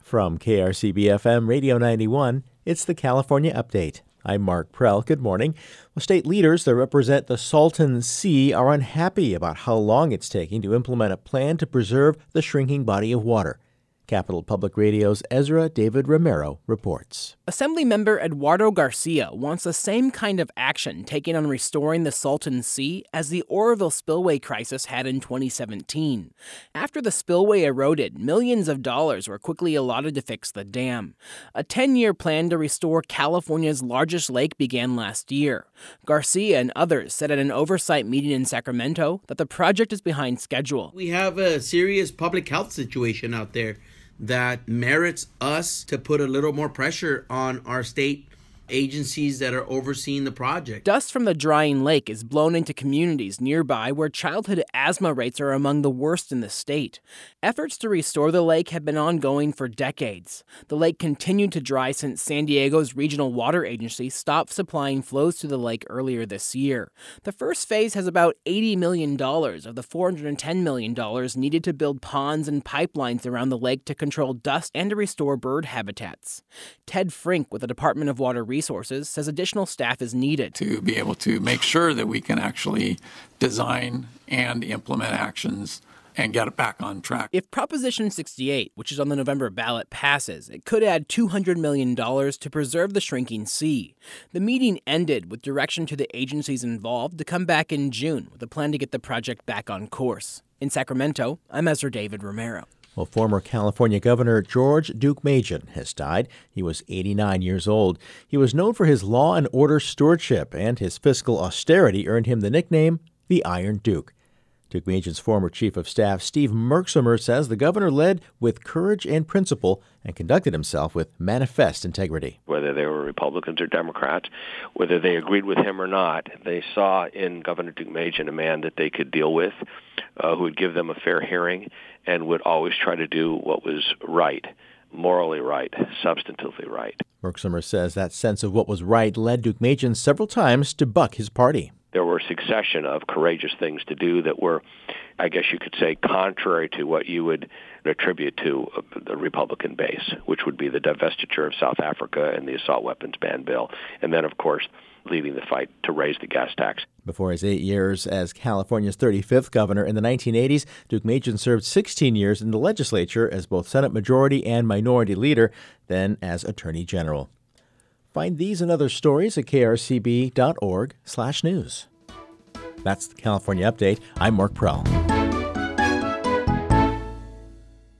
From KRCB-FM Radio 91, it's the California Update. I'm Mark Prell. Good morning. Well, state leaders that represent the Salton Sea are unhappy about how long it's taking to implement a plan to preserve the shrinking body of water. Capital Public Radio's Ezra David Romero reports. Assemblymember Eduardo Garcia wants the same kind of action taken on restoring the Salton Sea as the Oroville spillway crisis had in 2017. After the spillway eroded, millions of dollars were quickly allotted to fix the dam. A 10-year plan to restore California's largest lake began last year. Garcia and others said at an oversight meeting in Sacramento that the project is behind schedule. We have a serious public health situation out there that merits us to put a little more pressure on our state agencies that are overseeing the project. Dust from the drying lake is blown into communities nearby where childhood asthma rates are among the worst in the state. Efforts to restore the lake have been ongoing for decades. The lake continued to dry since San Diego's regional water agency stopped supplying flows to the lake earlier this year. The first phase has about $80 million of the $410 million needed to build ponds and pipelines around the lake to control dust and to restore bird habitats. Ted Frink with the Department of Water Resources says additional staff is needed to be able to make sure that we can actually design and implement actions and get it back on track. If Proposition 68, which is on the November ballot, passes, it could add $200 million to preserve the shrinking sea. The meeting ended with direction to the agencies involved to come back in June with a plan to get the project back on course. In Sacramento, I'm Ezra David Romero. Well, former California Governor George Deukmejian has died. He was 89 years old. He was known for his law and order stewardship, and his fiscal austerity earned him the nickname the Iron Duke. Deukmejian's former chief of staff, Steve Merksamer, says the governor led with courage and principle and conducted himself with manifest integrity. Whether they were Republicans or Democrats, whether they agreed with him or not, they saw in Governor Deukmejian a man that they could deal with, who would give them a fair hearing and would always try to do what was right, morally right, substantively right. Merksamer says that sense of what was right led Deukmejian several times to buck his party. There were a succession of courageous things to do that were, I guess you could say, contrary to what you would attribute to the Republican base, which would be the divestiture of South Africa and the assault weapons ban bill, and then, of course, leading the fight to raise the gas tax. Before his 8 years as California's 35th governor in the 1980s, Deukmejian served 16 years in the legislature as both Senate Majority and Minority Leader, then as Attorney General. Find these and other stories at krcb.org/news. That's the California Update. I'm Mark Prell.